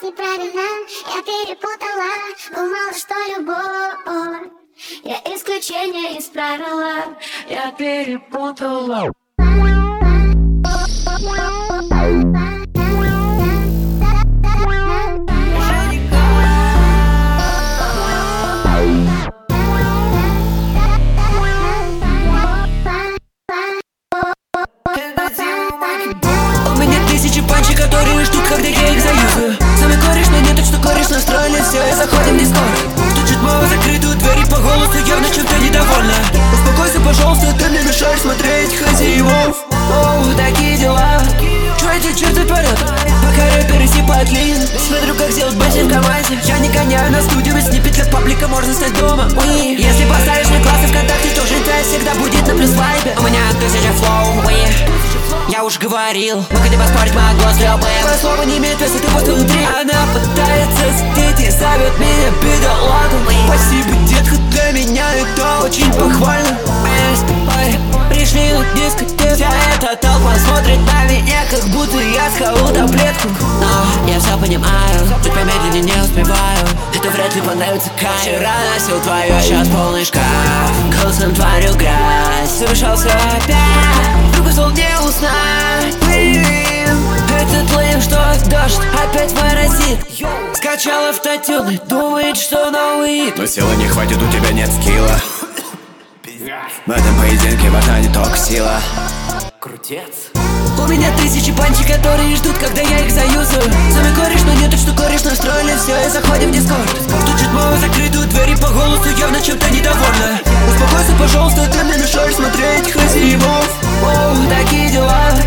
неправильно, я перепутала. Думала, что любовь я исключение из правила. Я перепутала. У меня тысячи панчей, которые ждут, когда я их заюзаю. Самый кореш, но не тот, что кореш, настроили все и заходим в дискорд. Стучит мало закрытую дверь, и по голосу явно чем-то недовольна. Успокойся, пожалуйста, ты мне мешаешь смотреть хозяевов. Оу, такие дела. Чё эти черты творят? Пока рэперы сипают лин, смотрю, как сделать бэчи в команде. Я не гоняю на студию, ведь снипет для паблика можно стать дома. Если поставишь мне классы ВКонтакте, то жизнь твоя всегда будет на пресс-вайбе. У меня 1000 флоу, я уж говорил, мы-ка ты поспорить могло с любым. Твое слово не имеет веса, ты просто внутри. Она пытается сидеть и зовет меня бедолагом. Спасибо, детка, для меня это очень похвально. Мы с тобой пришли на дискотеку. Вся эта толпа смотрит на меня, как будто я схавал таблетку. Но я все понимаю, чуть помедленнее не успеваю. Это вряд ли понравится Кай. Вчера носил твое, сейчас полный шкаф. Голосом творю грязь, совершался опять. Другой стол не узнать. Этот лейм, что дождь опять моросит. Скачал автотюн, думает, что новый хит. Но силы не хватит, у тебя нет скилла. В этом поединке важна не только сила. Крутец. У меня тысячи панчей, которые ждут, когда я их заюзаю. Самый кореш, но не тот, что кореш, настроили все и заходим в дискорд. Стучит мало закрытую дверь, и по голосу явно чем-то недовольна. Успокойся, пожалуйста, ты мне мешаешь смотреть хозяевов. Оу, такие дела.